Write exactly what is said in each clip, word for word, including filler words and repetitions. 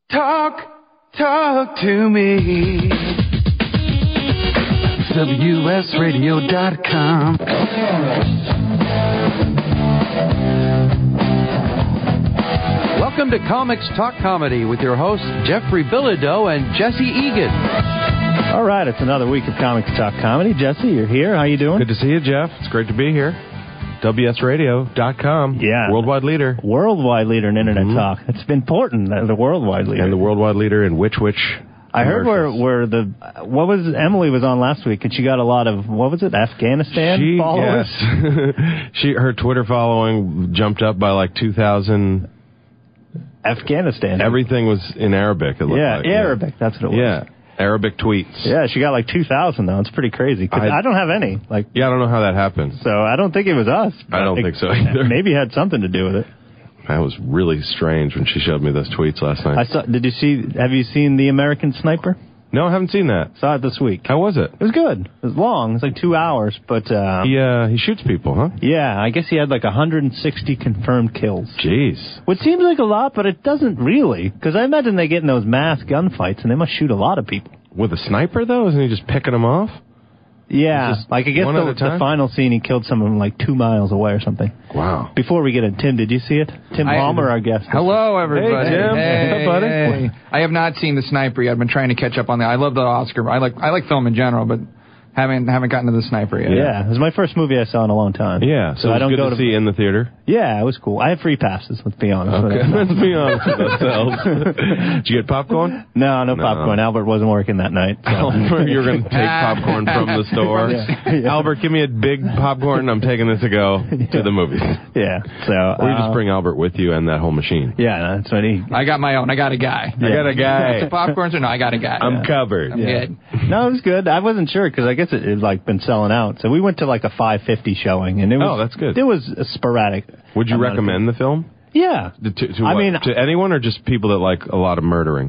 Talk, talk to me. W S radio dot com. Welcome to Comics Talk Comedy with your hosts Jeffrey Bilodeau and Jesse Egan. All right, it's another week of Comics Talk Comedy. Jesse, you're here. How you doing? Good to see you, Jeff. It's great to be here. W S radio dot com. Yeah. Worldwide leader. Worldwide leader in Internet mm-hmm. talk. It's important, the worldwide leader. And the worldwide leader in which, which... I heard where where the... What was... Emily was on last week, and she got a lot of... What was it? Afghanistan she, followers? Yes. she, her Twitter following jumped up by like two thousand... Afghanistan. Everything was in Arabic, it looked yeah, like. Yeah, Arabic. That's what it was. Yeah. Arabic tweets. Yeah, she got like two thousand, though. It's pretty crazy. Cause I, I don't have any. Like, yeah, I don't know how that happened. So I don't think it was us. I don't it, think so either. Maybe it had something to do with it. That was really strange when she showed me those tweets last night. I saw. Did you see, have you seen The American Sniper? No, I haven't seen that. Saw it this week. How was it? It was good. It was long. It was like two hours, but... Uh, he, uh, he shoots people, huh? Yeah, I guess he had like one hundred sixty confirmed kills. Jeez. Which seems like a lot, but it doesn't really, because I imagine they get in those mass gunfights, and they must shoot a lot of people. With a sniper, though? Isn't he just picking them off? Yeah, like I guess the, the final scene, he killed someone like two miles away or something. Wow. Before we get in, Tim, did you see it? Tim I, Palmer, our guest. Hello, everybody. Hey, Tim. Hey, What's up, buddy? Hey. I have not seen The Sniper yet. I've been trying to catch up on that. I love the Oscar. I like I like film in general, but haven't haven't gotten to The Sniper yet. Yeah, it was my first movie I saw in a long time. Yeah, so, so I don't good go to to see in the theater. Yeah, it was cool. I have free passes. Let's be honest. Okay, let's be honest with ourselves. Did you get popcorn? No, no, no popcorn. Albert wasn't working that night. So. Albert, you're going to take popcorn from the store. Yeah. Yeah. Albert, give me a big popcorn. I'm taking this to go yeah. to the movies. Yeah. So, or you uh, just bring Albert with you and that whole machine. Yeah, that's what he. I got my own. I got a guy. Yeah. I got a guy. The popcorns or no? I got a guy. I'm yeah. covered. I'm yeah. good. No, it was good. I wasn't sure because I guess it had like been selling out. So we went to like a five fifty showing, and it was. Oh, that's good. It was sporadic. Would you recommend the film? Yeah. To, to, I what? mean, to anyone or just people that like a lot of murdering?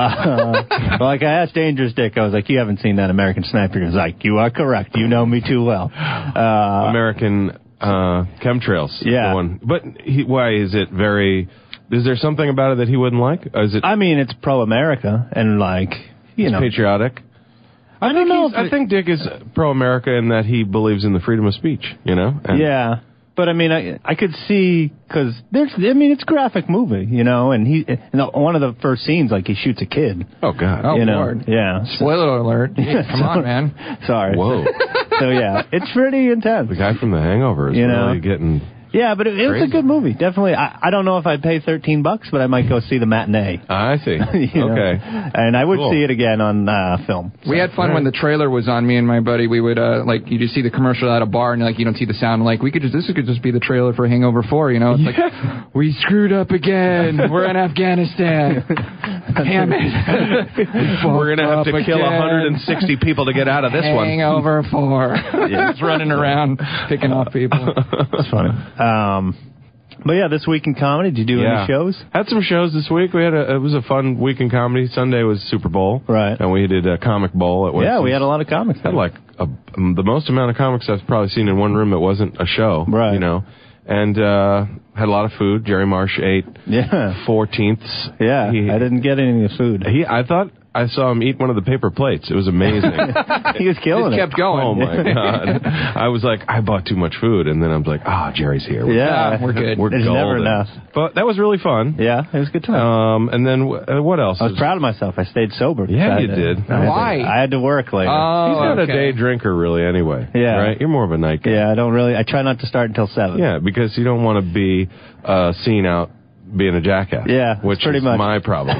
Uh, well, like I asked Dangerous Dick, I was like, you haven't seen that American Sniper. He was like, you are correct. You know me too well. Uh, American uh, Chemtrails. Yeah. The one. But he, why is it very... Is there something about it that he wouldn't like? Or is it? I mean, it's pro-America and like, you it's know. patriotic. I, I don't know. If I think Dick is pro-America in that he believes in the freedom of speech, you know? And yeah. But, I mean, I I could see, because there's, I mean, it's a graphic movie, you know, and he, you know, one of the first scenes, like, he shoots a kid. Oh, God. Oh, you know? Lord. Yeah. Spoiler alert. Yeah, come so, on, man. Sorry. Whoa. So, yeah, it's pretty intense. The guy from The Hangover is you really know? getting... Yeah, but it, it was a good movie. Definitely. I, I don't know if I'd pay thirteen bucks, but I might go see the matinee. I see. you know? Okay. And I would cool. see it again on uh, film. We so. had fun when the trailer was on. Me and my buddy, we would uh, like you just see the commercial at a bar, and like you don't see the sound. Like we could just this could just be the trailer for Hangover four. You know, it's yeah. like we screwed up again. We're in Afghanistan. Damn it. We're gonna have to kill again. one hundred sixty people to get out of this Hangover one. Hangover four. Yeah, it's running around picking off people. That's funny. Um. But yeah, this week in comedy, did you do yeah. any shows? Had some shows this week. We had a, it was a fun week in comedy. Sunday was Super Bowl. Right. And we did a comic bowl at Winston's. Yeah, we had a lot of comics. Had like a, the most amount of comics I've probably seen in one room that wasn't a show. Right. You know, and uh, had a lot of food. Jerry Marsh ate yeah. four-tenths. Yeah, he, I didn't get any of the food. He, I thought I saw him eat one of the paper plates. It was amazing. He was killing Just it. kept going. Oh, my God. I was like, I bought too much food. And then I was like, ah, oh, Jerry's here. We're yeah, we're good. We're There's golden. never enough. But that was really fun. Yeah, it was a good time. Um, and then uh, what else? I was proud of myself. I stayed sober. Yeah, you I, did. I had Why? To, I had to work later. Oh, He's not okay. a day drinker, really, anyway. Yeah. Right? You're more of a night guy. Yeah, I don't really. I try not to start until seven. Yeah, because you don't want to be uh, seen out being a jackass. Yeah, which pretty is much my problem.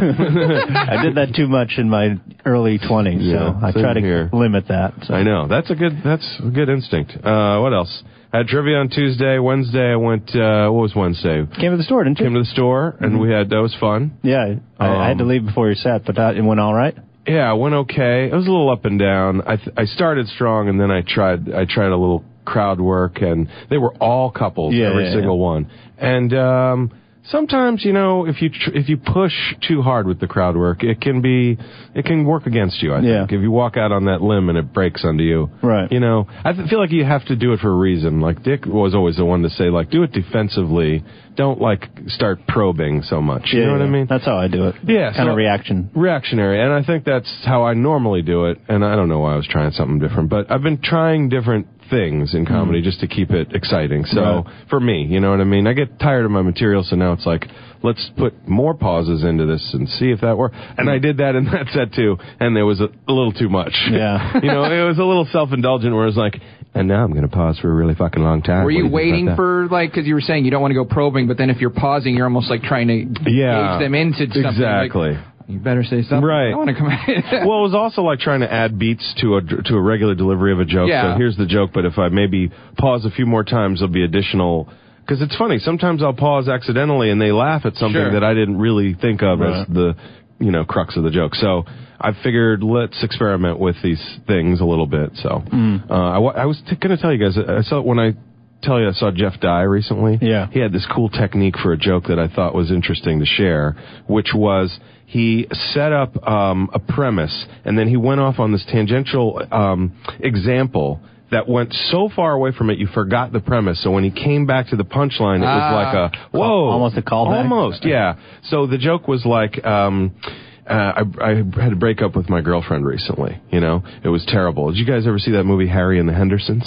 I did that too much in my early twenties, Yeah, so I try to here. limit that. So. I know. That's a good. That's a good instinct. Uh, what else? I had trivia on Tuesday. Wednesday, I went. Uh, what was Wednesday? Came to the store, didn't you? Came to the store, and Mm-hmm. we had. That was fun. Yeah, I, Um, I had to leave before your set, but that, it went all right. Yeah, it went okay. It was a little up and down. I th- I started strong, and then I tried. I tried a little crowd work, and they were all couples, Yeah, every yeah, single yeah. one. And um, sometimes, you know, if you tr- if you push too hard with the crowd work, it can be it can work against you. I Yeah. think if you walk out on that limb and it breaks under you, Right. You know, I th- feel like you have to do it for a reason. Like Dick was always the one to say, like, do it defensively. Don't like start probing so much. You Yeah, know what yeah. I mean? That's how I do it. Yeah, Kind so- of reaction. Reactionary, and I think that's how I normally do it. And I don't know why I was trying something different, but I've been trying different things in comedy mm. just to keep it exciting. So right. for me, you know what I mean? I get tired of my material, so now it's like, let's put more pauses into this and see if that works. And I did that in that set too, and there was a, a little too much. Yeah. You know, it was a little self-indulgent where it was like, and now I'm going to pause for a really fucking long time. Were you, you waiting for, like, because you were saying you don't want to go probing, but then if you're pausing, you're almost like trying to yeah, gauge them into something. Exactly. Like, you better say something. Right. I don't want to come out. Well, it was also like trying to add beats to a to a regular delivery of a joke. Yeah. So here's the joke, but if I maybe pause a few more times, there'll be additional. Because it's funny, sometimes I'll pause accidentally and they laugh at something Sure. that I didn't really think of right. as the, you know, crux of the joke. So I figured let's experiment with these things a little bit. So Mm. uh, I, I was t- going to tell you guys, I saw when I tell you I saw Jeff Dye recently. Yeah. He had this cool technique for a joke that I thought was interesting to share, which was he set up um, a premise and then he went off on this tangential um, example that went so far away from it, you forgot the premise. So when he came back to the punchline, it was Ah. like a, whoa. Almost a callback? Almost, yeah. So the joke was like, um, uh, I, I had to break up with my girlfriend recently, you know? It was terrible. Did you guys ever see that movie, Harry and the Hendersons?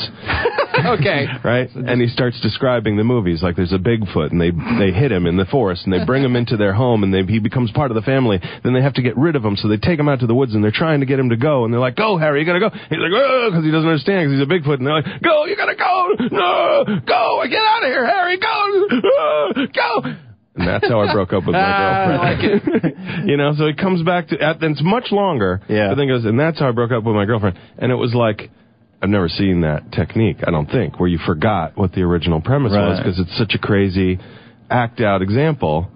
Okay. Right? And he starts describing the movies, like there's a Bigfoot, and they they hit him in the forest, and they bring him into their home, and they, he becomes part of the family. Then they have to get rid of him, so they take him out to the woods, and they're trying to get him to go, and they're like, go, Harry, you gotta go. He's like, oh, because he doesn't understand, because he's a Bigfoot, and they're like, go, you gotta go, no, go, get out of here, Harry, go, oh, go. And that's how I broke up with my girlfriend. I like it. You know, so he comes back to, and it's much longer, Yeah. but then goes, and that's how I broke up with my girlfriend. And it was like, I've never seen that technique, I don't think, where you forgot what the original premise Right. was because it's such a crazy act out example.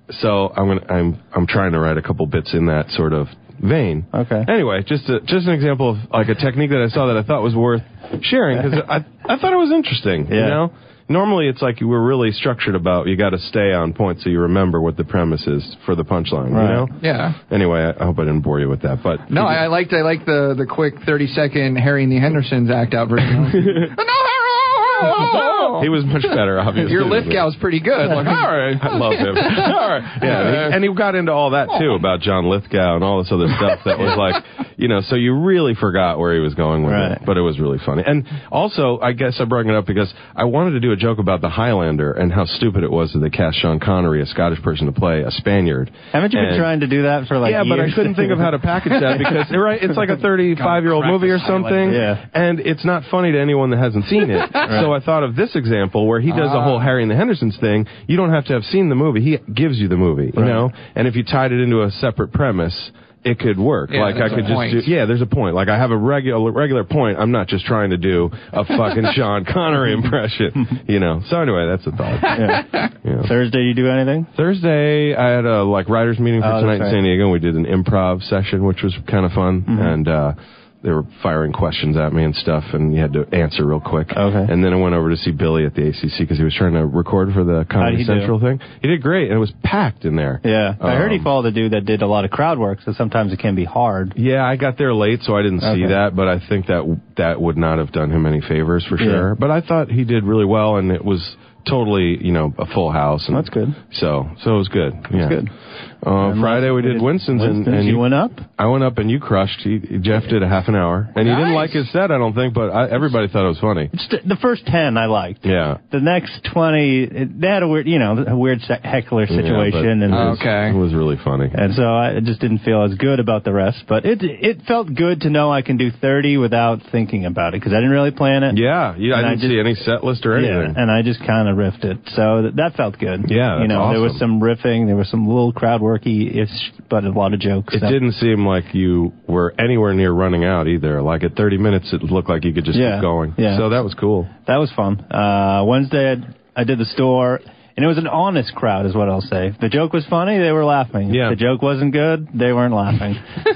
So I'm gonna, I'm I'm trying to write a couple bits in that sort of vein. Okay. Anyway, just a, just an example of like a technique that I saw that I thought was worth sharing because I I thought it was interesting. Yeah. You know. Normally, it's like you were really structured about you got to stay on point so you remember what the premise is for the punchline. Right. You know. Yeah. Anyway, I, I hope I didn't bore you with that, but No, I, I liked I liked the the quick thirty second Harry and the Hendersons act out version. No, he was much better, obviously. Your Lithgow's pretty good. Like, all right. I love him. All right. Yeah, and he, and he got into all that too about John Lithgow and all this other stuff that was like, you know, so you really forgot where he was going with Right. it, but it was really funny. And also, I guess I brought it up because I wanted to do a joke about the Highlander and how stupid it was that they cast Sean Connery, a Scottish person, to play a Spaniard. Haven't you been And- trying to do that for like yeah, years? but I couldn't think of how to package that because right, it's like a thirty-five-year-old Crack movie or the Highlander. something, Yeah. and it's not funny to anyone that hasn't seen it. So I thought of this example where he does the whole Harry and the Hendersons thing. You don't have to have seen the movie; he gives you the movie, you Right. know. And if you tied it into a separate premise, it could work. Yeah, like I there's could a just point. do, yeah, there's a point. Like I have a regular regular point. I'm not just trying to do a fucking Sean Connery impression, you know. So anyway, that's a thought. Yeah. Yeah. Thursday, you do anything? Thursday, I had a like writers meeting for Oh, tonight that's in San right. Diego. And we did an improv session, which was kind of fun, Mm-hmm. and uh, they were firing questions at me and stuff, and you had to answer real quick. Okay. And then I went over to see Billy at the A C C because he was trying to record for the Comedy he do? Central thing. He did great, and it was packed in there. Yeah. I heard he Um, followed a dude that did a lot of crowd work, so sometimes it can be hard. Yeah, I got there late, so I didn't see Okay. that, but I think that that would not have done him any favors for sure. Yeah. But I thought he did really well, and it was totally, you know, a full house. And That's good. So, so it was good. yeah. good. Uh, And Friday last- we did Winston's, and, Winston's, and you went up? I went up and you crushed. He, Jeff did a half an hour, and he didn't like his set, I don't think, but I, everybody thought it was funny. It's the, the first ten I liked. Yeah. The next twenty, it, they had a weird, you know, a weird se- heckler situation, Yeah, and but it was, Okay. it was really funny. and so I just didn't feel as good about the rest. But it it felt good to know I can do thirty without thinking about it because I didn't really plan it. Yeah, yeah, I And I didn't just- see any set list or Yeah, anything. and I just kind of riffed it, so th- that felt good. Yeah, you that's know, there was awesome. some riffing, there was some little crowd worky ish, but a lot of jokes. It so. didn't seem like you were anywhere near running out either. Like at thirty minutes, it looked like you could just Yeah, keep going. yeah. So that was cool. That was fun. Uh, Wednesday, I, I did the store. And it was an honest crowd, is what I'll say. If the joke was funny, they were laughing. Yeah. If the joke wasn't good, they weren't laughing.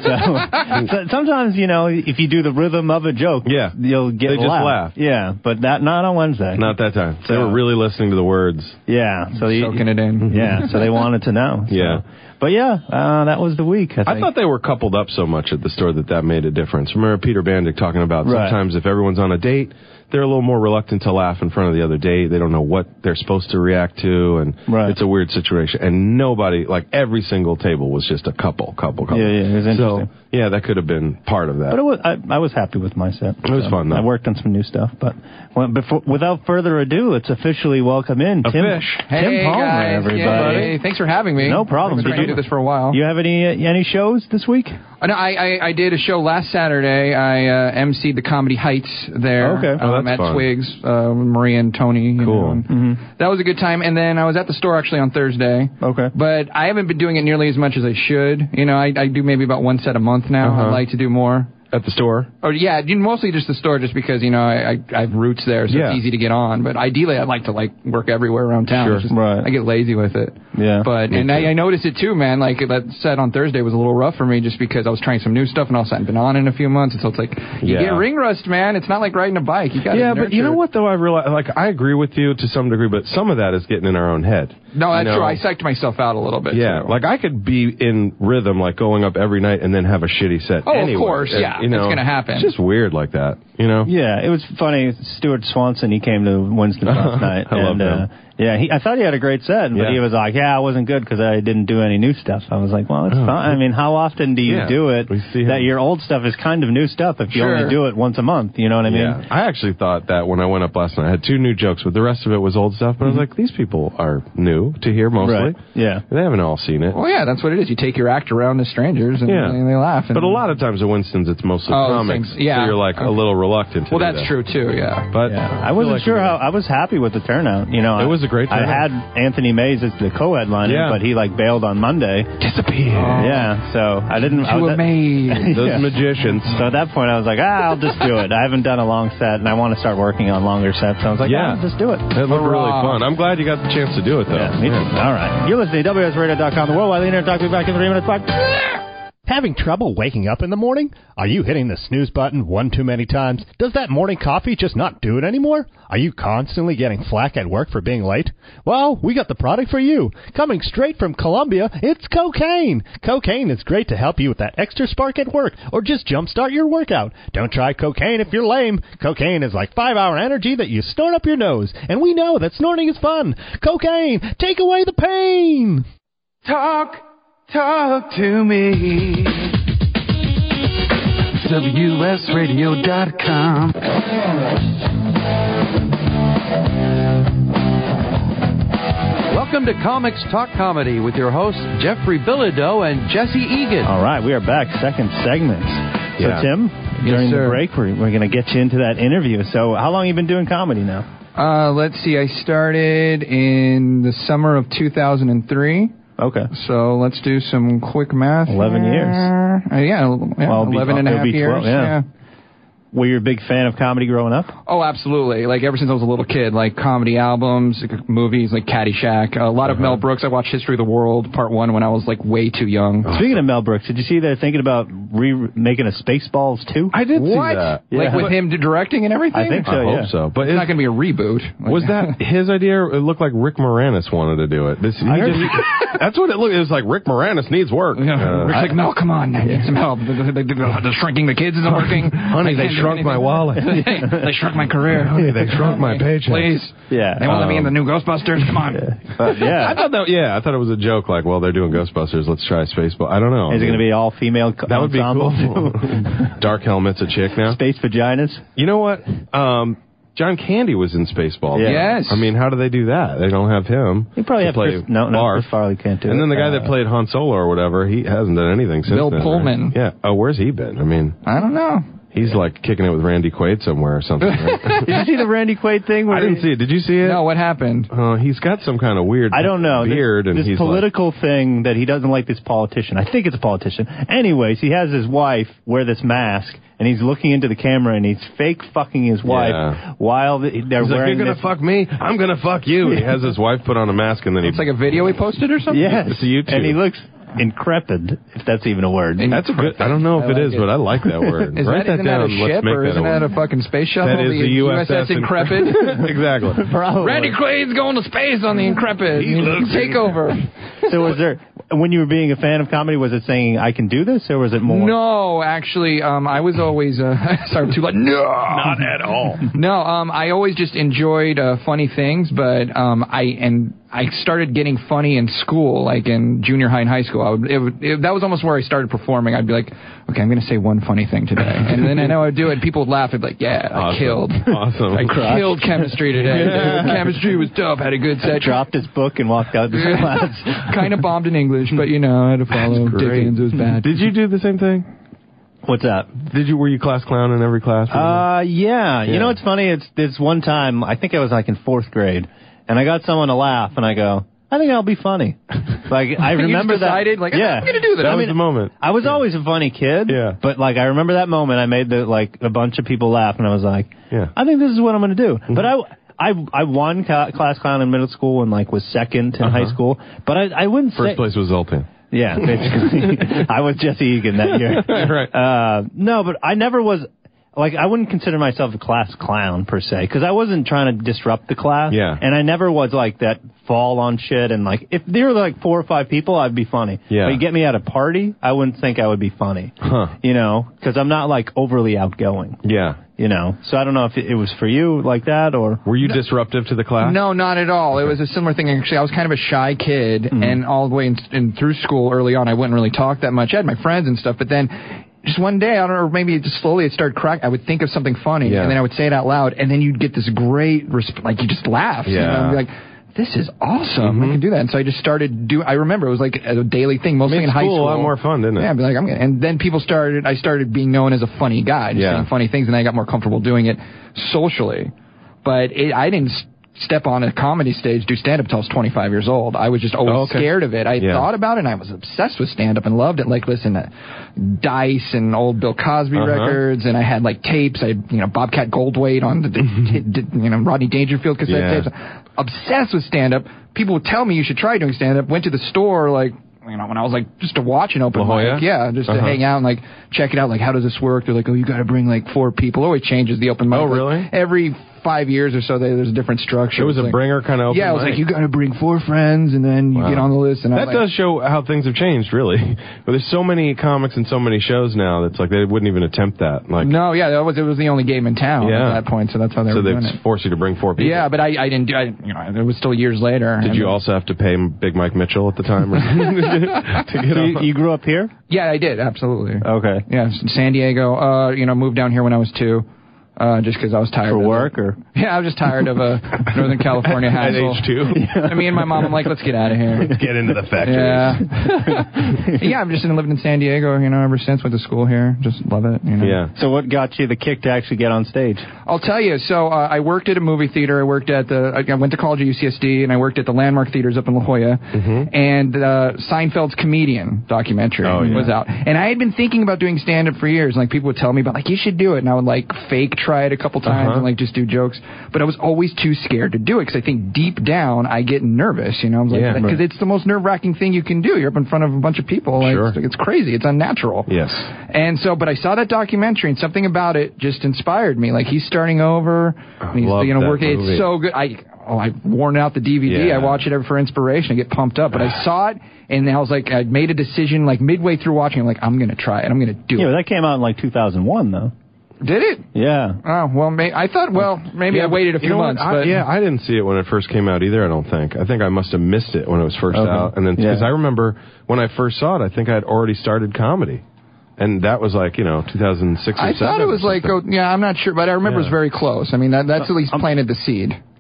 so, so sometimes, you know, if you do the rhythm of a joke, yeah. you'll get they a just laugh. laugh. Yeah, but that not on Wednesday. Not that time. So, they were really listening to the words. Yeah. So you, soaking it in. Yeah, so they wanted to know. So. Yeah. But yeah, uh, that was the week, I think. I thought they were coupled up so much at the store that that made a difference. Remember Peter Bandick talking about right. sometimes if everyone's on a date, they're a little more reluctant to laugh in front of the other date. They don't know what they're supposed to react to, and right. it's a weird situation. And nobody, like every single table was just a couple, couple, couple. Yeah, yeah, it was interesting. So, yeah, that could have been part of that. But it was, I, I was happy with my set. It was so fun, though. I worked on some new stuff. But well, before, without further ado, let's officially welcome in a Tim, fish. Tim Hey, Palmer, guys. everybody. Yay. Thanks for having me. No problem. I've been Did trying you to do this for a while. You have any uh, any shows this week? Uh, no, I, I, I did a show last Saturday. I uh, emceed the Comedy Heights there. Okay. Oh, um, that's at fun. Twigs, uh, with Maria and Tony. You Cool. know, and Mm-hmm. That was a good time. And then I was at the store actually on Thursday. Okay. But I haven't been doing it nearly as much as I should. You know, I, I do maybe about one set a month now. Uh-huh. I'd like to do more. At the store? Oh yeah, mostly just the store, just because you know I, I, I have roots there, so Yeah. it's easy to get on. But ideally, I'd like to like work everywhere around town. Sure. It's just, Right. I get lazy with it. Yeah. But Me and too. I, I noticed it too, man. Like that set on Thursday was a little rough for me, just because I was trying some new stuff, and also I hadn't been on in a few months. And so it's like you Yeah. get ring rust, man. It's not like riding a bike. You got Yeah, but you know what, though? I realize, like, I agree with you to some degree, but some of that is getting in our own head. No, that's you know? true. I psyched myself out a little bit. Yeah, too. like I could be in rhythm, like going up every night and then have a shitty set. Oh, of anyway. course, And, yeah, you know, it's gonna happen. It's just weird like that, you know. Yeah, it was funny. Stuart Swanson, he came to Winston last night. I love and, him. Uh, yeah, he, I thought he had a great set, but Yeah. he was like, yeah, I wasn't good because I didn't do any new stuff. I was like, well, it's Oh. fine. I mean, how often do you Yeah, do it we see that him. your old stuff is kind of new stuff if you Sure. only do it once a month? You know what I mean? Yeah, I actually thought that when I went up last night. I had two new jokes, but the rest of it was old stuff. But I was like, these people are new to hear mostly. Right. Yeah. They haven't all seen it. Well, yeah, that's what it is. You take your act around to strangers, and Yeah. they, they laugh. And But a lot of times at Winston's, it's mostly Oh, comics. same- yeah. So you're like a little reluctant to well, do that's that. true too. Yeah. But Yeah, I feel wasn't like sure it how. I was happy with the turnout. You know, It was a great I turnout. had Anthony Mays as the co-headliner, Yeah. but he like bailed on Monday. disappear. Yeah, so I didn't. I Too was at- amazed. Those Yeah. magicians. So at that point, I was like, ah, I'll just do it. I haven't done a long set, and I want to start working on longer sets. So I was like, Yeah. yeah, just do it. It looked really Hurrah. fun. I'm glad you got the chance to do it, though. Yeah, me too. All right. You're listening to W S radio dot com, the worldwide leader. Talk to you back in three minutes. Bye. Having trouble waking up in the morning? Are you hitting the snooze button one too many times? Does that morning coffee just not do it anymore? Are you constantly getting flack at work for being late? Well, we got the product for you. Coming straight from Colombia, it's cocaine. Cocaine is great to help you with that extra spark at work or just jumpstart your workout. Don't try cocaine if you're lame. Cocaine is like five-hour energy that you snort up your nose, and we know that snorting is fun. Cocaine, take away the pain. Talk, talk to me. W S radio dot com. Welcome to Comics Talk Comedy with your hosts Jeffrey Bilodeau and Jesse Egan. All right, we are back. Second segment. So, Yeah. Tim, during the sir. break, we're, we're going to get you into that interview. So, how long have you been doing comedy now? Uh, let's see. I started in the summer of two thousand three. Okay. So let's do some quick math. eleven here. years. Uh, yeah, yeah Well, it'll be- eleven and a it'll half be years. twelve, yeah. Were you a big fan of comedy growing up? Oh, absolutely. Like, ever since I was a little kid, like, comedy albums, like, movies, like Caddyshack. A lot of Mel Brooks. I watched History of the World, part one, when I was, like, way too young. Speaking of Mel Brooks, did you see they're thinking about re- making a Spaceballs two? I did see What? that. Yeah. Like, with him directing and everything? I think so, I yeah. hope so. But It's is, not going to be a reboot. Like, was that his idea? It looked like Rick Moranis wanted to do it. This, he I heard- just- that's what it looked. It was like Rick Moranis needs work. Yeah. Uh, Rick's like, Mel, come on, I need some help. The, the, the, the shrinking the kids isn't working. Honey, I they can't do shrunk my anything. wallet. They shrunk my career. Honey, they shrunk my paycheck. Please. Yeah. They won't let me in the Um, new Ghostbusters. Come on. But, yeah. I thought that. Yeah, I thought it was a joke. Like, well, they're doing Ghostbusters. Let's try Spaceball. I don't know. Is it going to be all female co- That would be ensemble? cool. Dark helmet's a chick now. Space vaginas? You know what? Um, John Candy was in Spaceballs. Yeah. Yes. I mean, how do they do that? They don't have him. You probably to have play Chris, no, no, Barf. Chris Farley can't do And it. then the guy Uh, that played Han Solo or whatever, he hasn't done anything since Bill then. Pullman. Right? Yeah. Oh, where's he been? I mean, I don't know. He's like kicking it with Randy Quaid somewhere or something. Right? Did you see the Randy Quaid thing? Where I didn't he, see it. Did you see it? No, what happened? Uh, he's got some kind of weird I don't know. beard. This, and this he's political like, thing that he doesn't like this politician. I think it's a politician. Anyways, he has his wife wear this mask, and he's looking into the camera, and he's fake fucking his wife Yeah. while the, they're he's like, wearing you're going this. to fuck me? I'm going to fuck you. He has his wife put on a mask, and then he... It's like a video he posted or something? Yes, It's a YouTube. and he looks increpid, if that's even a word. That's a good... I don't know if I it like is, it. but I like that word. Is Write that, that isn't down. that a Let's ship make or that isn't a that word. a fucking space shuttle? That is the U S S Increpid. Exactly. Probably. Randy Quaid's going to space on the Increpid. He looks Take over. So was there, when you were being a fan of comedy, was it saying, I can do this, or was it more? No, actually, um, I was always... Uh, sorry, I'm too loud. No! Not at all. No, um, I always just enjoyed uh, funny things, but um, I and I started getting funny in school, like in junior high and high school. I would, it, would- it, that was almost where I started performing. I'd be like, okay, I'm going to say one funny thing today, and then I know I'd do it. And people would laugh. I'd be like, yeah, I Awesome. killed. Awesome. I killed chemistry today. Dude. Chemistry was tough. Had a good set. Dropped his book and walked out to class. Kind of bombed in English, but you know, I had to follow Dickens. It was bad. Did you do the same thing? What's that? Did you? Were you class clown in every class? Uh, yeah. Yeah. You know what's funny? It's this one time, I think I was like in fourth grade, and I got someone to laugh, and I go, I think I'll be funny. Like, I You just remember decided, that. like, yeah. I'm gonna do this. that I was mean, the moment. I was always a funny kid. Yeah. But, like, I remember that moment. I made the, like, a bunch of people laugh, and I was like, Yeah. I think this is what I'm going to do. But I, I, I won ca- class clown in middle school and, like, was second in Uh-huh. high school. But I, I wouldn't First say... place was Zoltan. Yeah, basically. I was Jesse Egan that year. Right. Uh, no, but I never was, like, I wouldn't consider myself a class clown, per se, because I wasn't trying to disrupt the class. Yeah. And I never was, like, that fall on shit, and, like, if there were, like, four or five people, I'd be funny. Yeah. But you get me at a party, I wouldn't think I would be funny. Huh. You know, because I'm not, like, overly outgoing, Yeah. you know. So I don't know if it, it was for you like that, or... Were you disruptive to the class? No, not at all. It was a similar thing. Actually, I was kind of a shy kid, Mm-hmm. and all the way in, in through school early on, I wouldn't really talk that much. I had my friends and stuff, but then just one day, I don't know, or maybe just slowly it started cracking. I would think of something funny, Yeah. and then I would say it out loud, and then you'd get this great, resp- like you just laugh. You know, Yeah. and be like, this is awesome. Mm-hmm. I can do that. And so I just started do. I remember it was like a daily thing, mostly Made in high school school. a lot more fun, didn't it? Yeah, I'd be like, I'm gonna, and then people started. I started being known as a funny guy, just Yeah. saying funny things, and I got more comfortable doing it socially. But it, I didn't s- step on a comedy stage, do stand up until I was twenty-five years old. I was just always Oh, okay. scared of it. I Yeah. thought about it, and I was obsessed with stand up and loved it. Like, listen to Dice and old Bill Cosby Uh-huh. records, and I had like tapes. I had, you know, Bobcat Goldthwait on the, the you know, Rodney Dangerfield cassette Yeah. tapes. Obsessed with stand up. People would tell me you should try doing stand up. Went to the store like, you know, when I was like just to watch an open La Jolla? mic, yeah, just to Uh-huh. hang out and like check it out. Like, how does this work? They're like, oh, you got to bring like four people. It always changes the open mic. Oh, Like, really? every five years or so, they, there's a different structure. It was It's a like, bringer kind of open yeah, it was mic. like you got to bring four friends and then you Wow. get on the list. And That I'm like, does show how things have changed, really. But there's so many comics and so many shows now that's like they wouldn't even attempt that. Like, no, yeah, that was it was the only game in town Yeah. at that point, so that's how they so were they doing it. force you to bring four people. Yeah, but I, I didn't do. I, you know, it was still years later. Did And- you also have to pay Big Mike Mitchell at the time? Or to get So you, on? you grew up here? Yeah, I did absolutely. Okay. Yeah, San Diego. Uh, you know, moved down here when I was two. Uh, just because I was tired For of work, it. or? Yeah, I was just tired of uh, Northern California At hassle. age two? I mean, my mom, I'm like, let's get out of here. Get into the factory. Yeah. yeah, I've just been living in San Diego, you know, ever since. Went to school here. Just love it, you know. Yeah. So what got you the kick to actually get on stage? I'll tell you. So uh, I worked at a movie theater. I worked at the. I went to college at U C S D, and I worked at the Landmark Theaters up in La Jolla. Mm-hmm. And uh, Seinfeld's Comedian documentary Oh, yeah. was out, and I had been thinking about doing stand up for years. And, like, people would tell me about, like, you should do it, and I would like fake try it a couple times Uh-huh. and like just do jokes. But I was always too scared to do it because I think deep down I get nervous. You know, I'm like, Yeah. because it's the most nerve wracking thing you can do. You're up in front of a bunch of people. Like, Sure. it's, it's crazy. It's unnatural. Yes. And so, but I saw that documentary, and something about it just inspired me. Like, he's starting over. and he's, love you know, that working. movie. It's so good. I oh, I've worn out the D V D. Yeah. I watch it ever for inspiration. I get pumped up. But I saw it, and I was like, I made a decision like midway through watching. I'm like, I'm gonna try it. I'm gonna do Yeah, it. but that came out in like two thousand one, though. Did it? Yeah. Oh well, may, I thought. Well, maybe I but waited a few you know what? months. I, But yeah, I didn't see it when it first came out either. I don't think. I think I must have missed it when it was first Okay. out, and then because Yeah. I remember when I first saw it, I think I had already started comedy, and that was like you know two thousand six or I seven. thought it was or like, oh, something. yeah, I'm not sure, but I remember it was Yeah. very close. I mean, that that's at least planted the seed.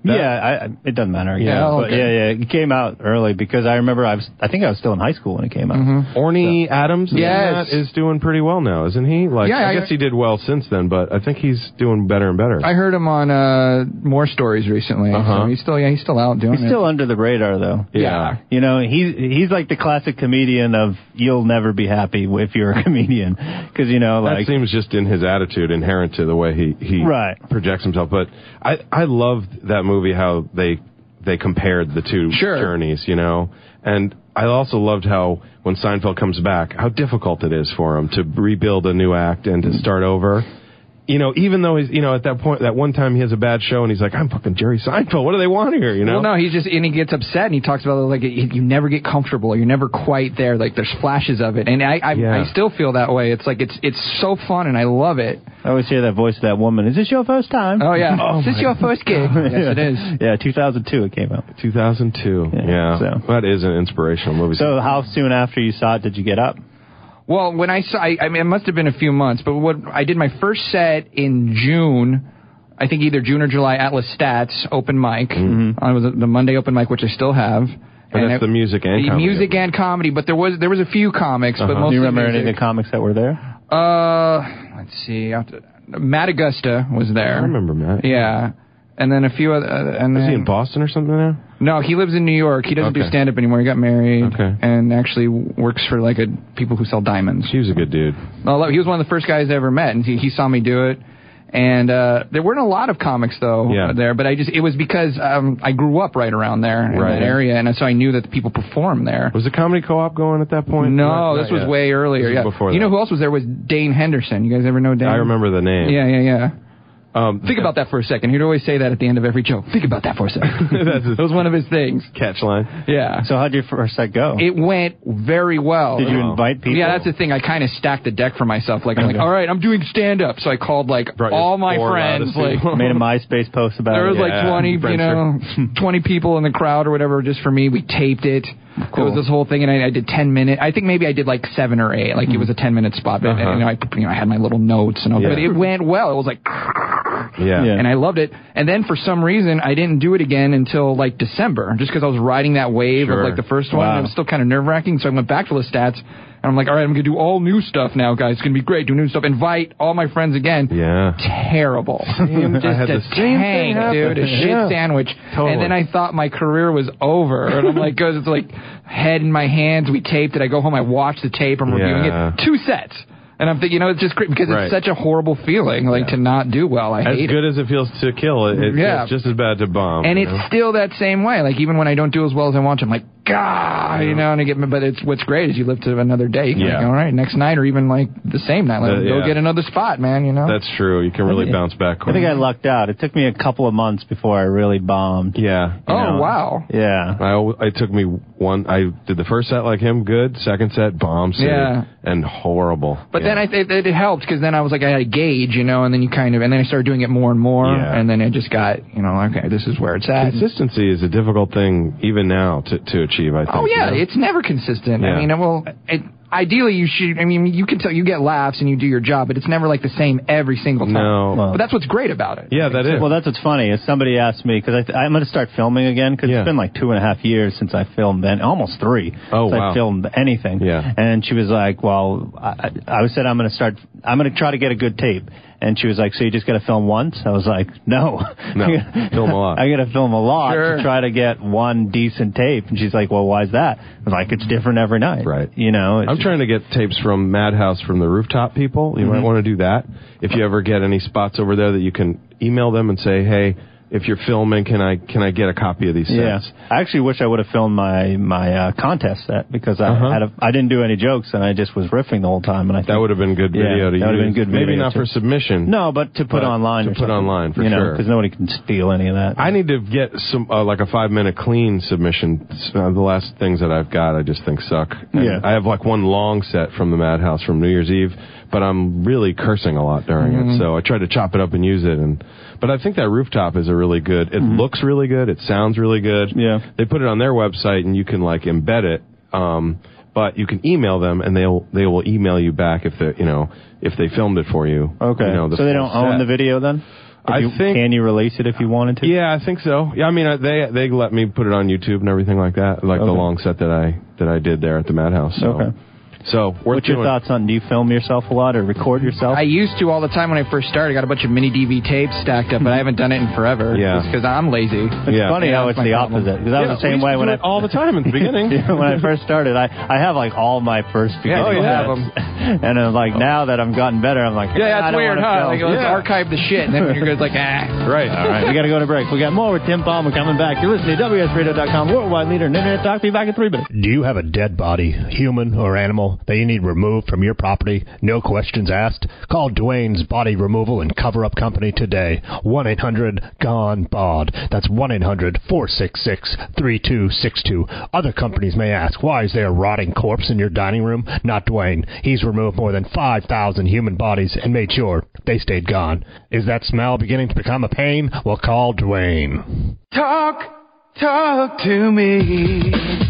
Yeah, I, it doesn't matter. Yeah, Yeah, but okay. yeah, yeah. It came out early because I remember I was. I think I was still in high school when it came out. Mm-hmm. Orny Adams is, Yes. that, is doing pretty well now, isn't he? Like, Yeah, I, I- guess he did well since then, but I think he's doing better and better. I heard him on uh, More Stories recently. Uh-huh. So he's still, yeah, he's still out doing He's it. still under the radar though. Yeah. You know, he's he's like the classic comedian of you'll never be happy if you're a comedian because you know That like seems just in his attitude, inherent to the way he, he Right. projects himself. But I I loved that movie, how they they compared the two Sure. journeys, you know. And I also loved how when Seinfeld comes back, how difficult it is for him to rebuild a new act and to start over. You know, even though he's, you know, at that point, that one time he has a bad show and he's like, I'm fucking Jerry Seinfeld. What do they want here, you know? Well, no, he's just, and he gets upset and he talks about, like, you never get comfortable. You're never quite there. Like, there's flashes of it. And I I, Yeah. I still feel that way. It's like, it's it's so fun and I love it. I always hear that voice of that woman. Is this your first time? Oh, yeah. Oh, Is this my your first gig? Yes, it is. Yeah, two thousand two it came out. two thousand two. Yeah, Yeah. so- That is an inspirational movie. So how soon after you saw it did you get up? Well, when I saw, I, I mean, it must have been a few months, but what I did my first set in June, I think either June or July at Lestat's open mic. Mm-hmm. It was the Monday open mic, which I still have. And that's I- the music and the comedy. music and comedy, but there was there was a few comics, but Uh-huh. mostly Do you remember any of music. the comics that were there? Uh, let's see. I have to- Matt Augusta was there. I remember Matt. Yeah, and then a few other. Uh, and Is then, he in Boston or something now? No, he lives in New York. He doesn't do Okay. stand up anymore. He got married. Okay. And actually works for like a people who sell diamonds. He was a good dude. No, he was one of the first guys I ever met, and he, he saw me do it. And uh, there weren't a lot of comics though Yeah. uh, there, but I just it was because um, I grew up right around there in Right. that area, and so I knew that the people perform there. Was the comedy co-op going at that point? No, Not- this not was yet. way earlier. This was Yeah, before you that. know who else was there was Dane Henderson. You guys ever know Dane? I remember the name. Yeah, yeah, yeah. Um, Think about that for a second. He'd always say that at the end of every joke. Think about that for a second. That's his That was one of his things. catch line. Yeah. So how'd your first set go? It went very well. Did you Wow. invite people? Yeah, that's the thing. I kind of stacked the deck for myself. Like, I'm like, all right, I'm doing stand-up. So I called, like, Brought your all my four friends. Odyssey. Like, Made a MySpace post about there it. was, like, Yeah. twenty, you know, twenty people in the crowd or whatever just for me. We taped it. It was this whole thing, and I, I did ten minutes. I think maybe I did, like, seven or eight. Like, it was a ten-minute spot. But, Uh-huh. you, know, I, you know, I had my little notes. and all, Yeah. But it went well. It was like... Yeah. Yeah. And I loved it. And then for some reason, I didn't do it again until like December, just because I was riding that wave Sure. of like the first one. Wow. And it was still kind of nerve wracking. So I went back to Lestat's, and I'm like, all right, I'm going to do all new stuff now, guys. It's going to be great. Do new stuff. Invite all my friends again. Yeah. Terrible. Same. Just I had a the same thing tank, happen. dude. A shit Yeah. sandwich. Totally. And then I thought my career was over. And I'm like, goes, it's like head in my hands. We taped it. I go home. I watch the tape. I'm reviewing Yeah. it. Two sets. And I'm thinking, you know, it's just great because Right. it's such a horrible feeling, like to not do well. I As hate it. good as it feels to kill, it, it Yeah. feels just as bad to bomb. And you it's know? still that same way. Like, even when I don't do as well as I want to, I'm like, God, you know, and I get, but it's, what's great is you live to another day. You can Yeah. like, all right, next night or even like the same night. Like, Uh, go yeah. get another spot, man, you know? That's true. You can really think- bounce back I quick. think I lucked out. It took me a couple of months before I really bombed. Yeah. oh, know. wow. Yeah. I, al- it took me one. I did the first set like him, good. Second set, bomb city, Yeah. and horrible. But Yeah. then I think that it helped because then I was like, I had a gauge, you know, and then you kind of, and then I started doing it more and more, Yeah. and then it just got, you know, okay, this is where it's at. Consistency is a difficult thing even now to, to achieve, I think. Oh yeah, you know? it's never consistent. Yeah. I mean, well, it, ideally you should. I mean, you can tell you get laughs and you do your job, but it's never like the same every single time. No. Well, But that's what's great about it. Yeah, that is. Well, that's what's funny. Is somebody asked me because I'm going to start filming again because Yeah. it's been like two and a half years since I filmed, and almost three. Oh, since wow. I filmed anything. Yeah. And she was like, "Well, I, I said I'm going to start. I'm going to try to get a good tape." And she was like, "So you just got to film once?" I was like, "No, No, film a lot. I got to film a lot Sure. to try to get one decent tape." And she's like, "Well, why's that?" I was like, "It's different every night." Right. You know. It's I'm trying to get tapes from Madhouse from the rooftop people. You might want to do that. If you ever get any spots over there that you can email them and say, hey, if you're filming, can I can I get a copy of these Yeah, sets? I actually wish I would have filmed my my uh, contest set because I Uh-huh. had a, I didn't do any jokes and I just was riffing the whole time. And I That think, would have been good Yeah, video to that would have use. been good Maybe video, not too. for submission. no, but to put But online, to or put something, online, for you know, sure. because nobody can steal any of that. I need to get some uh, like a five minute clean submission. Uh, the last things that I've got, I just think suck. And Yeah. I have like one long set from the Madhouse from New Year's Eve, but I'm really cursing a lot during Mm-hmm. it. So I try to chop it up and use it. And but I think that rooftop is a really good. It looks really good. It sounds really good. Mm-hmm. Yeah. They put it on their website and you can like embed it. Um, but you can email them and they'll they will email you back if they you know if they filmed it for you. okay, You know, the so they full don't own set. the video then. I you, think. Can you release it if you wanted to? Yeah, I think so. Yeah, I mean, uh, they they let me put it on YouTube and everything like that, like Okay. the long set that I that I did there at the Madhouse. So. Okay. So, we're what's your doing- thoughts on? Do you film yourself a lot or record yourself? I used to all the time when I first started. I got a bunch of mini D V tapes stacked up, but I haven't done it in forever. Yeah. because I'm lazy. It's Yeah. funny Yeah, how that's it's my the problem. opposite. Because I Yeah, was the same we used way to when do I it all the time at the beginning. Yeah, when I first started. I, I have like all my first beginning Oh, you have sets. 'em. And I'm like, now that I've gotten better, I'm like, Yeah, I that's don't weird, wanna huh? film. Like, let's Yeah. archive the shit, and then when you're good, it's like, ah. Right. All right, we got to go to break. We got more with Tim Palmer coming back. You're listening to W S radio dot com, worldwide leader in internet talk. Be back in three minutes. Do you have a dead body, human or animal, that you need removed from your property? No questions asked? Call Dwayne's Body Removal and Cover-Up Company today. one eight hundred gone B O D. That's one eight hundred four six six three two six two. Other companies may ask, why is there a rotting corpse in your dining room? Not Dwayne. He's removed more than five thousand human bodies and made sure they stayed gone. Is that smell beginning to become a pain? Well, call Dwayne. Talk, talk to me.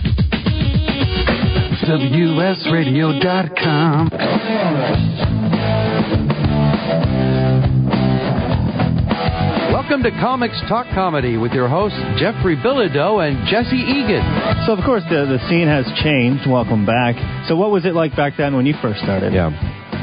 W S radio dot com. Welcome to Comics Talk Comedy with your hosts Jeffrey Bilodeau and Jesse Egan. So, of course, the, the scene has changed. Welcome back. So what was it like back then when you first started? Yeah.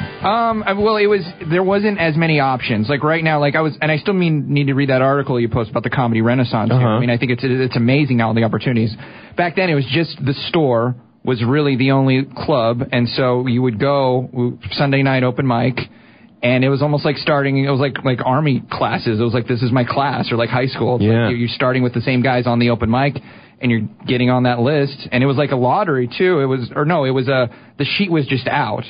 Um, I- well, it was, there wasn't as many options. Like right now, like I was, and I still mean, need to read that article you posted about the comedy renaissance here. Uh-huh. I mean, I think it's, it's amazing now, all the opportunities. Back then, it was just the store was really the only club, and so you would go Sunday night open mic, and it was almost like starting, it was like, like army classes. It was like, this is my class, or like high school. It's Yeah. like you're starting with the same guys on the open mic, and you're getting on that list. And it was like a lottery, too. It was, or no, it was a, the sheet was just out.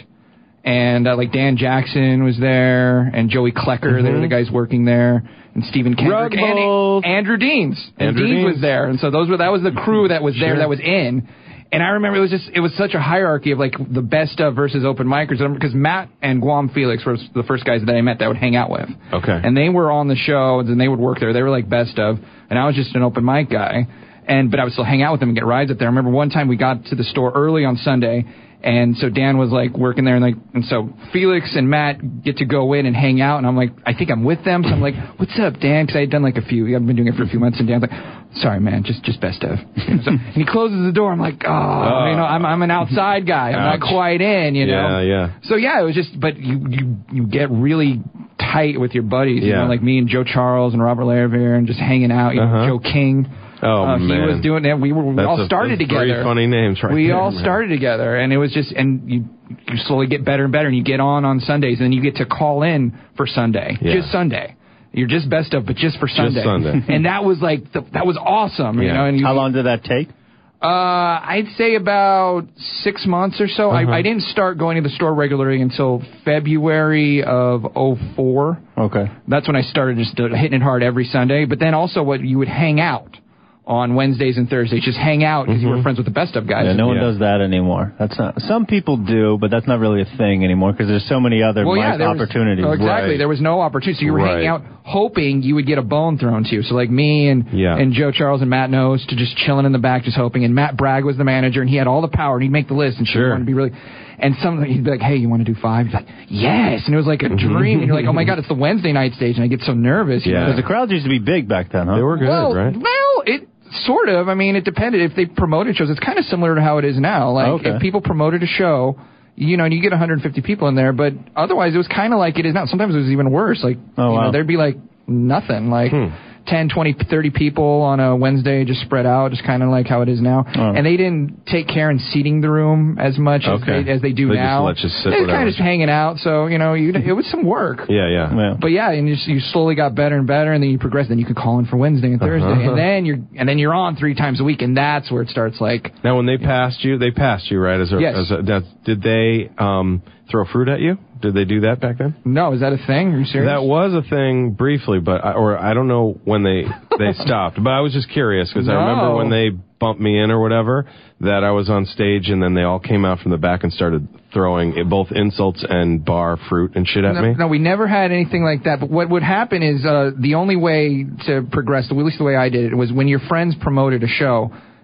And uh, like Dan Jackson was there, and Joey Klecker, Mm-hmm. they were the guys working there, and Stephen Kendrick, and Rugbold. Andrew Deans. And Andrew Deans Deans. was there. And so those were, that was the crew that was there, Sure. that was in. And I remember it was just, it was such a hierarchy of like the best of versus open micers, because Matt and Guam Felix were the first guys that I met that I would hang out with. Okay. And they were on the show, and they would work there. They were like best of, and I was just an open mic guy. And, but I would still hang out with them and get rides up there. I remember one time we got to the store early on Sunday, and so Dan was like working there, and like, and so Felix and Matt get to go in and hang out, and I'm like, I think I'm with them, so I'm like, what's up, Dan? Because I had done like a few, I've been doing it for a few months, and Dan's like, sorry, man, just just best of. So, and he closes the door. I'm like, oh, you know, I'm I'm an outside guy. I'm Ouch. not quite in, you know. Yeah, yeah. So yeah, it was just, but you you you get really tight with your buddies, you Yeah. know, like me and Joe Charles and Robert Lariviere, and just hanging out. You know, Uh-huh. Joe King. Oh, uh, he man. was doing that. We were we That's all a- started those together. Three funny names, right? We there, all man. started together, and it was just, and you you slowly get better and better, and you get on on Sundays, and then you get to call in for Sunday, Yeah. just Sunday. You're just best of, but just for Sunday. Sunday. And that was like the, that was awesome, you Yeah. know. And you, How long did that take? Uh, I'd say about six months or so. Uh-huh. I, I didn't start going to the store regularly until February of oh four. Okay. That's when I started just uh, hitting it hard every Sunday. But then also, what you would hang out on Wednesdays and Thursdays, just hang out because you were friends with the best of guys. Yeah, no one Yeah. does that anymore. That's not. Some people do, but that's not really a thing anymore because there's so many other Well, yeah, mic there was- opportunities. oh, exactly. Right. There was no opportunity. So you were hanging Right. out hoping you would get a bone thrown to you. So like me and Yeah. and Joe Charles and Matt Nose to just chilling in the back, just hoping. And Matt Bragg was the manager, and he had all the power, and he'd make the list, and Sure. she wanted to be really. And some he'd be like, "Hey, you want to do five?" He's like, "Yes," and it was like a dream. And you're like, "Oh my god, it's the Wednesday night stage," and I get so nervous. you Yeah. know? Because the crowds used to be big back then, huh? They were good, well, right? well, it sort of. I mean, it depended. If they promoted shows, it's kind of similar to how it is now. Like Okay. if people promoted a show, you know, and you get one hundred fifty people in there, but otherwise it was kind of like it is now. Sometimes it was even worse. Like, Oh, you wow. know, there'd be like nothing, like Hmm. ten, twenty, thirty people on a Wednesday, just spread out, just kind of like how it is now. Oh. And they didn't take care in seating the room as much as, Okay. they, as they do They just now. let you sit they were whatever. kind of just hanging out, so you know, you, it was some work. Yeah, yeah. Yeah. But yeah, and you, just, you slowly got better and better, and then you progress. Then you could call in for Wednesday and Thursday, Uh-huh. and then you're and then you're on three times a week, and that's where it starts. Like, Now, when they passed you, they passed you, right? As a, Yes. as a, now, did they um, throw fruit at you? Did they do that back then? no, is that a thing? Are you serious? That was a thing briefly, but I, or I don't know when they they stopped. But I was just curious because I remember No. when they bumped me in or whatever that I was on stage, and then they all came out from the back and started throwing both insults and bar fruit and shit at no, me. no, we never had anything like that. But what would happen is uh, the only way to progress, at least the way I did it, was when your friends promoted a show,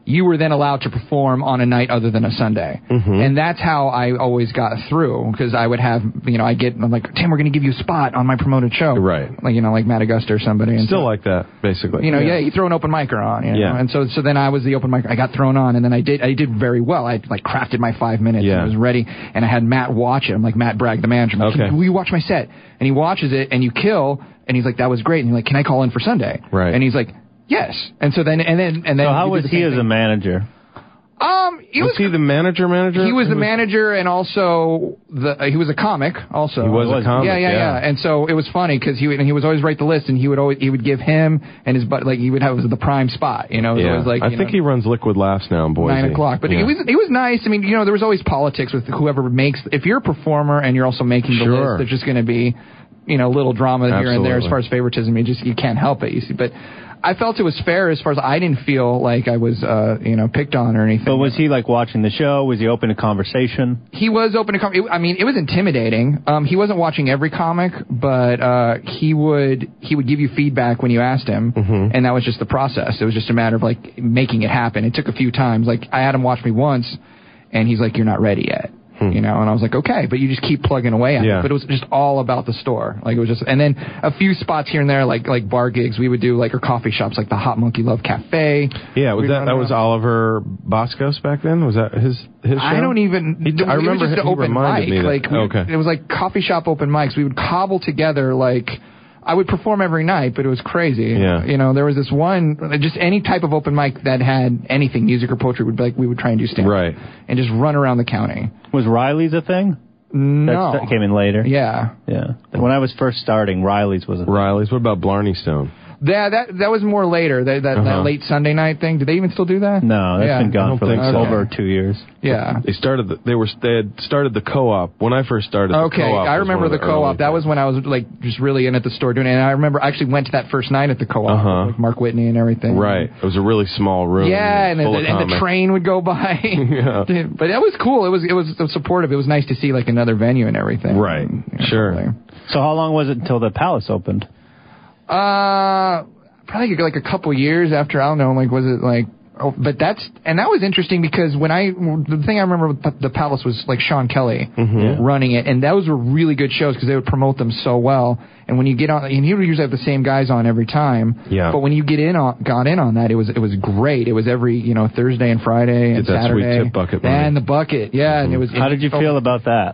you were then allowed to perform on a night other than a Sunday. Mm-hmm. And that's how I always got through, because I would have, you know, I get, I'm like, Tim, we're going to give you a spot on my promoted show. Right. Like, you know, like Matt Augusta or somebody. And Still so, like that, basically. you know, yeah. yeah, you throw an open micer on, you know? Yeah. And so, so then I was the open micer. I got thrown on, and then I did, I did very well. I like crafted my five minutes, Yeah. and I was ready, and I had Matt watch it. I'm like, Matt Bragg, the manager. I'm like, Okay. Will you watch my set? And he watches it, and you kill, and he's like, that was great. And he's like, can I call in for Sunday? Right. And he's like, yes. And so then, and then, and then. So how we was did the he same as a thing. manager? Um, he Was was, he the manager manager? he was the Who manager, and also the uh, he was a comic also. He was a comic, Yeah, yeah, yeah. yeah. And so it was funny because he would, and he was always write the list, and he would always he would give him and his butt like he would have the prime spot. You know, it was Yeah. always like I you think know, he runs Liquid Laughs now in Boise. nine o'clock. But yeah. he was he was nice. I mean, you know, there was always politics with whoever makes. If you're a performer and you're also making the Sure. list, there's just going to be, you know, little drama here and there as Absolutely. far as favoritism. You just you can't help it. You see, but. I felt it was fair as far as I didn't feel like I was, uh, you know, picked on or anything. But was he like watching the show? Was he open to conversation? He was open to com- it, I mean, it was intimidating. Um, he wasn't watching every comic, but uh, he would he would give you feedback when you asked him, Mm-hmm. and that was just the process. It was just a matter of like making it happen. It took a few times. Like I had him watch me once, and he's like, "You're not ready yet." Hmm. You know, and I was like, okay, but you just keep plugging away at Yeah. it. But it was just all about the store. Like it was just, and then a few spots here and there, like like bar gigs, we would do like or coffee shops, like the Hot Monkey Love Cafe. Yeah, was We'd that run that was around. Oliver Boscos back then? Was that his his show? I don't even. He- I it remember was just he an open reminded mic. me that- Like we, okay. it was like coffee shop open mics. We would cobble together like. I would perform every night, but it was crazy. Yeah. You know, there was this one, just any type of open mic that had anything, music or poetry, would be like we would try and do stand-up. Right. And just run around the county. Was Riley's a thing? No. That came in later. Yeah. Yeah. When I was first starting, Riley's was a thing. Riley's. What about Blarney Stone? Yeah, that that was more later. That that, Uh-huh. that late Sunday night thing. Do they even still do that? No, that's Yeah. been I gone don't for like think so. over two years. Yeah. They started. The, they were. They had started the co-op when I first started. The Okay, co-op I was remember one the of early co-op. That was things. when I was like just really in at the store doing it. And I remember I actually went to that first night at the co-op, Uh-huh. with, like Mark Whitney and everything. Right. It was a really small room. Yeah, and, full the, of and the comics. train would go by. Yeah. But it was cool. It was it was supportive. It was nice to see like another venue and everything. Right. And, you know, Sure. really. So how long was it until the Palace opened? Uh, probably like a couple years after. I don't know. Like was it like? Oh, but that's and that was interesting because when I the thing I remember with the Palace was like Sean Kelly Mm-hmm. running it, and those were really good shows because they would promote them so well. And when you get on, and he would usually have the same guys on every time. Yeah. But when you get in on, got in on that, it was it was great. It was every you know Thursday and Friday and Get that sweet Saturday. tip bucket money. And the bucket, yeah. And it was. How did you feel about that?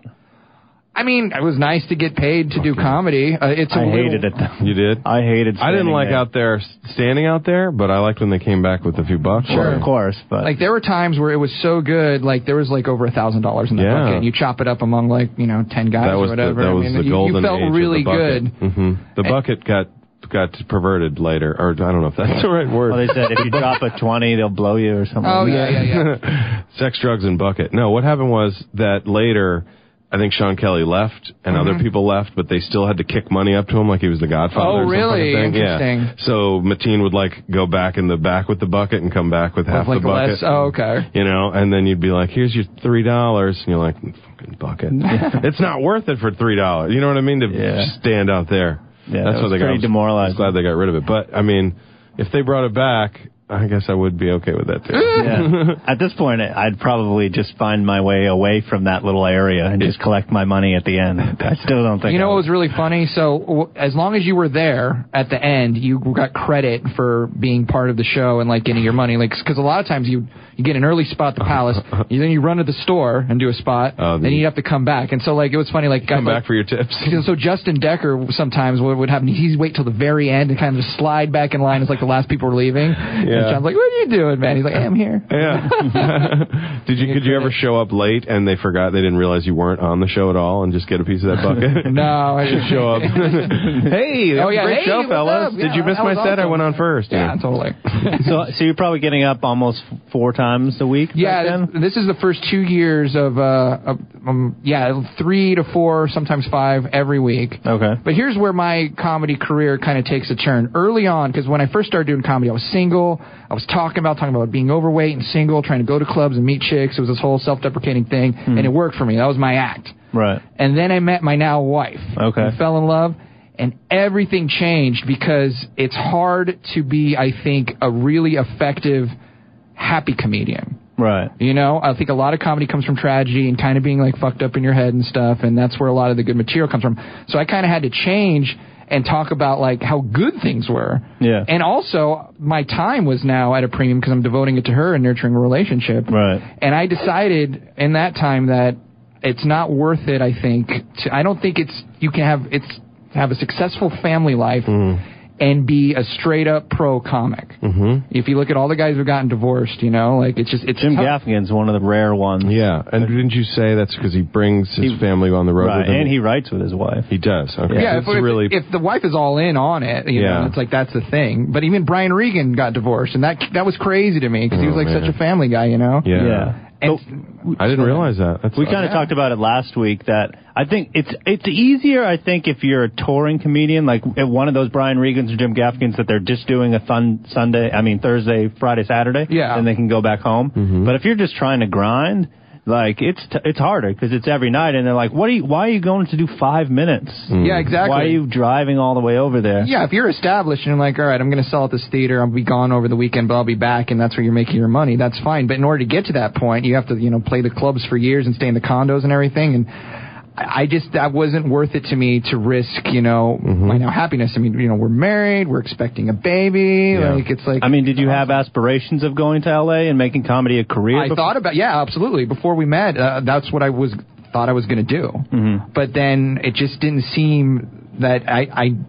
I mean, it was nice to get paid to do comedy. Uh, it's a I little, hated it though. You did. I hated. I didn't standing like there. out there standing out there, but I liked when they came back with a few bucks. Sure. Of course, but Like there were times where it was so good, like there was like over a thousand dollars in the Yeah. bucket, and you chop it up among like you know ten guys That was or whatever. the, that I was mean, the you, golden you felt age really of the bucket. good. hmm The bucket got got perverted later, or I don't know if that's the right word. well, they said if you drop a twenty, they'll blow you or something. Oh like yeah, that. yeah, yeah. Sex, drugs, and bucket. No, what happened was that later, I think Sean Kelly left and Mm-hmm. other people left, but they still had to kick money up to him like he was the Godfather. Oh, or some really? fucking thing. Interesting. Yeah. So Mateen would like go back in the back with the bucket and come back with half like the bucket. less. Oh, okay. You know, and then you'd be like, "Here's your three dollars," and you're like, "Fucking bucket." It's not worth it for three dollars. You know what I mean? To Yeah. stand out there. Yeah, That's that what was they got. pretty demoralizing. I was glad they got rid of it. But I mean, if they brought it back, I guess I would be okay with that too. Yeah. At this point, I'd probably just find my way away from that little area and just collect my money at the end. I still don't think. You know I what would. was really funny? So w- as long as you were there at the end, you got credit for being part of the show and like getting your money. Like because a lot of times you you get an early spot at the Palace, you, then you run to the store and do a spot, Oh, then the- you have to come back. And so like it was funny, like guys Come like, back for your tips. So Justin Decker sometimes what would happen, he'd wait till the very end and kind of just slide back in line as like the last people were leaving. And John's like, "What are you doing, man?" He's like, "Hey, I'm here." Yeah. Did you could you ever show up late and they forgot they didn't realize you weren't on the show at all and just get a piece of that bucket? No, I Just show up. Hey, that Oh, was yeah, a great hey, show, what's fellas. up? Did Yeah, you miss that my was set? I awesome. went on first. Yeah, totally. So, so you're probably getting up almost four times a week. back Yeah, then? th- this is the first two years of, uh, of um, yeah, three to four, sometimes five every week. Okay. But here's where my comedy career kind of takes a turn. Early on, because when I first started doing comedy, I was single. I was talking about talking about being overweight and single, trying to go to clubs and meet chicks. It was this whole self-deprecating thing, and it worked for me. That was my act. Right. And then I met my now wife. Okay. We fell in love, and everything changed because it's hard to be, I think, a really effective happy comedian. Right. You know, I think a lot of comedy comes from tragedy and kind of being like fucked up in your head and stuff, and that's where a lot of the good material comes from. So I kind of had to change and talk about like how good things were. Yeah. And also, my time was now at a premium because I'm devoting it to her and nurturing a relationship. Right. And I decided in that time that it's not worth it, I think. To, I don't think it's, you can have, it's, have a successful family life Mm. and be a straight up pro comic. Mm-hmm. If you look at all the guys who've gotten divorced, you know, like it's just, it's Jim tough. Gaffigan's one of the rare ones. Yeah, and didn't you say that's because he brings his He- family on the road Right, with him? and he writes with his wife. He does. Okay. Yeah, It's if, if- really. if the wife is all in on it, you Yeah. know, it's like that's the thing. But even Brian Regan got divorced, and that that was crazy to me because he Oh, was like man. such a family guy, you know. yeah. Yeah. And, I didn't realize that. That's We kind of yeah. talked about it last week that I think it's it's easier, I think, if you're a touring comedian, like at one of those Brian Regans or Jim Gaffigan's that they're just doing a fun Sunday, I mean Thursday, Friday, Saturday, Yeah. and they can go back home. Mm-hmm. But if you're just trying to grind, like it's t- it's harder because it's every night, and they're like, "What are you? Why are you going to do five minutes? Yeah, exactly. Why are you driving all the way over there?" Yeah, if you're established and you're like, all right, I'm going to sell at this theater, I'll be gone over the weekend, but I'll be back, and that's where you're making your money, that's fine. But in order to get to that point, you have to, you know, play the clubs for years and stay in the condos and everything, and I I just, that wasn't worth it to me to risk, you know, Mm-hmm. my now happiness. I mean, you know, we're married, we're expecting a baby, Yeah. like, it's like... I mean, did you have aspirations of going to L A and making comedy a career? I before? thought about, yeah, absolutely. Before we met, uh, that's what I was thought I was going to do. Mm-hmm. But then it just didn't seem that I,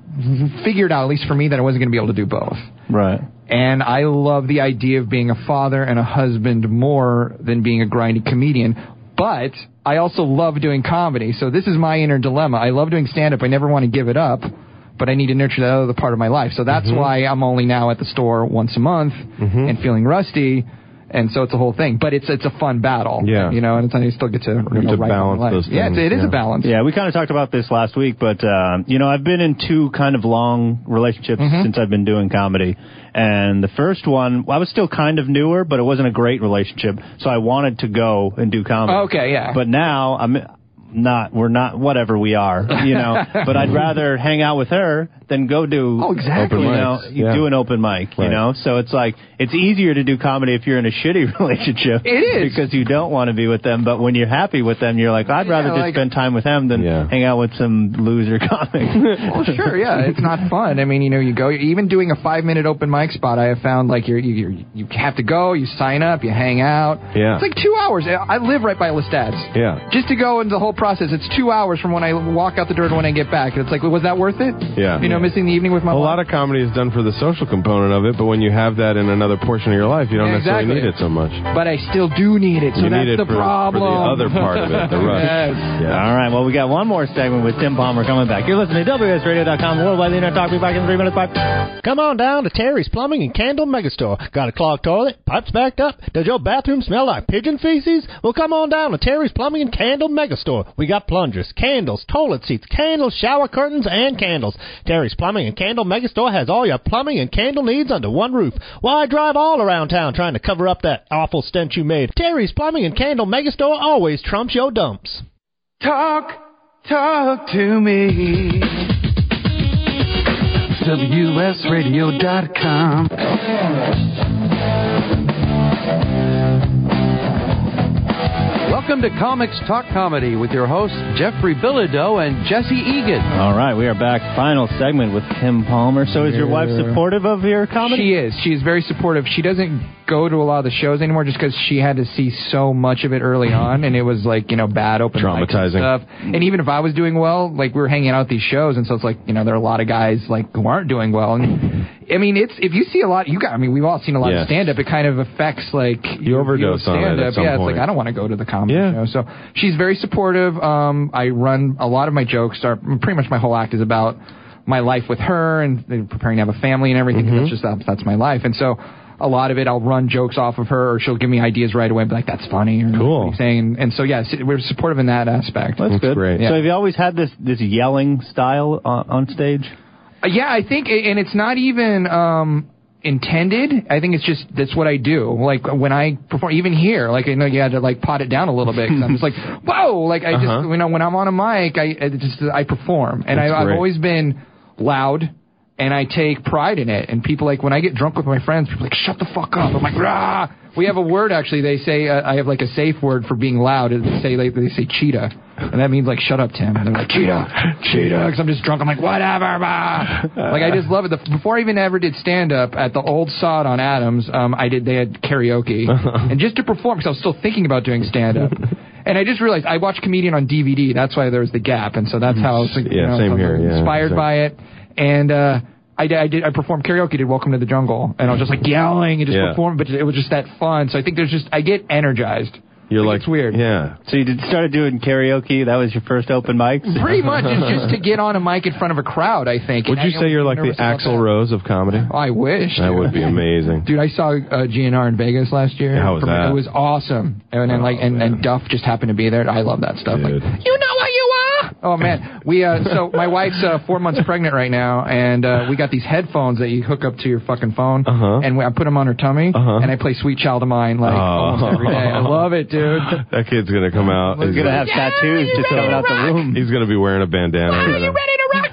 I figured out, at least for me, that I wasn't going to be able to do both. Right. And I love the idea of being a father and a husband more than being a grindy comedian. But I also love doing comedy. So this is my inner dilemma. I love doing stand-up. I never want to give it up. But I need to nurture that other part of my life. So that's Mm-hmm. why I'm only now at the store once a month and feeling rusty. And so it's a whole thing. But it's it's a fun battle. Yeah. You know, and it's, I still get to, you have know, to write my balance life. those Yeah, it's, things, it is yeah. a balance. Yeah, we kind of talked about this last week, but um, you know, I've been in two kind of long relationships Mhm. since I've been doing comedy. And the first one, I was still kind of newer, but it wasn't a great relationship, so I wanted to go and do comedy. Okay, yeah. But now I'm not, we're not, whatever we are, you know. But I'd rather hang out with her than go do. Oh, exactly. You Open know, mics, you yeah. do an open mic, you Right. know. So it's like it's easier to do comedy if you're in a shitty relationship. It is. Because you don't want to be with them, but when you're happy with them, you're like, I'd rather Yeah, just like- spend time with them than Yeah. hang out with some loser comic. Well, sure, yeah, it's not fun. I mean, you know, you go, even doing a five-minute open mic spot, I have found, like, you're, you you you have to go, you sign up, you hang out. Yeah. It's like two hours. I live right by Lestat's. Yeah. Just to go into the whole process, it's two hours from when I walk out the door to when I get back. And it's like, was that worth it? Yeah. You know, missing the evening with my A wife? lot of comedy is done for the social component of it, but when you have that in another portion of your life, you don't Yeah, necessarily exactly. need it so much. But I still do need it, so You that's need it the for- for the problem. other part of it, the rush. Yes. Yeah. All right, well, we got one more segment with Tim Palmer coming back. You're listening to W S radio dot com, worldwide internet talk. Be back in three minutes. Bye. Come on down to Terry's Plumbing and Candle Megastore. Got a clogged toilet? Pipes backed up? Does your bathroom smell like pigeon feces? Well, come on down to Terry's Plumbing and Candle Megastore. We got plungers, candles, toilet seats, candles, shower curtains, and candles. Terry's Plumbing and Candle Megastore has all your plumbing and candle needs under one roof. Why drive all around town trying to cover up that awful stench you made? Terry's Plumbing and Candle Megastore always trumps your dumps. Talk, talk to me. W S radio dot com. Welcome to Comics Talk Comedy with your hosts, Jeffrey Bilodeau and Jesse Egan. All right, we are back. Final segment with Tim Palmer. So is your wife supportive of your comedy? She is. She is very supportive. She doesn't go to a lot of the shows anymore just because she had to see so much of it early on, and it was like, you know, bad open mics and Traumatizing. stuff. And even if I was doing well, like we were hanging out at these shows, and so it's like, you know, there are a lot of guys like who aren't doing well. And I mean, it's if you see a lot, you got. I mean, we've all seen a lot Yes. of stand up. It kind of affects like You overdose on it at stand-up. some Yeah, it's point. like I don't want to go to the comedy Yeah. show. So she's very supportive. Um, I run a lot of my jokes. Are pretty much my whole act is about my life with her and preparing to have a family and everything. 'cause That's just that, that's my life. And so a lot of it, I'll run jokes off of her, or she'll give me ideas right away and be like, that's funny. Or Cool. what are you saying? And, and so, yeah, we're supportive in that aspect. That's, That's good. great. Yeah. So have you always had this, this yelling style on, on stage? Uh, yeah, I think, and it's not even um, intended. I think it's just, that's what I do. Like, when I perform, even here, like, I know you had to, like, pot it down a little bit, because I'm just like, whoa! Like, I Uh-huh. just, you know, when I'm on a mic, I, I just, I perform. And I, That's I've great. always been loud, and I take pride in it. And people, like, when I get drunk with my friends, people are like, shut the fuck up. I'm like, rah! We have a word, actually. They say, uh, I have like a safe word for being loud. They say, like, they say cheetah. And that means like, shut up, Tim. And they're like, cheetah, cheetah. Because I'm just drunk. I'm like, whatever, bah. Like, I just love it. The, before I even ever did stand-up at the old Sod on Adams, um, I did, they had karaoke. And just to perform, because I was still thinking about doing stand-up. And I just realized I watched Comedian on D V D. That's why there was the gap. And so that's how I was like, yeah, you know, same here. Yeah, inspired exactly. by it. And, uh, I did, I did. I performed karaoke. Did Welcome to the Jungle, and I was just like yelling and just Yeah. performing. But it was just that fun. So I think there's just I get energized. You're like, it's weird. Yeah. So you did, started doing karaoke. That was your first open mic. Pretty much, it's just to get on a mic in front of a crowd. I think. Would And you I- say you're like nervous the about Axl that. Rose of comedy? Oh, I wish. That dude. would be amazing. Dude, I saw uh, G N R in Vegas last year. How was From- that? It was awesome. And then Oh, like and, and Duff just happened to be there. I love that stuff. Like, Dude. you know what you are. Oh man, we uh, so my wife's uh, four months pregnant right now, and uh, we got these headphones that you hook up to your fucking phone, Uh-huh. and we, I put them on her tummy, Uh-huh. and I play Sweet Child of Mine like Oh. almost every day. I love it, dude. That kid's gonna come out. He's gonna have Yeah, tattoos you just ready coming to out the rock? womb. He's gonna be wearing a bandana. Are right you now. ready to rock,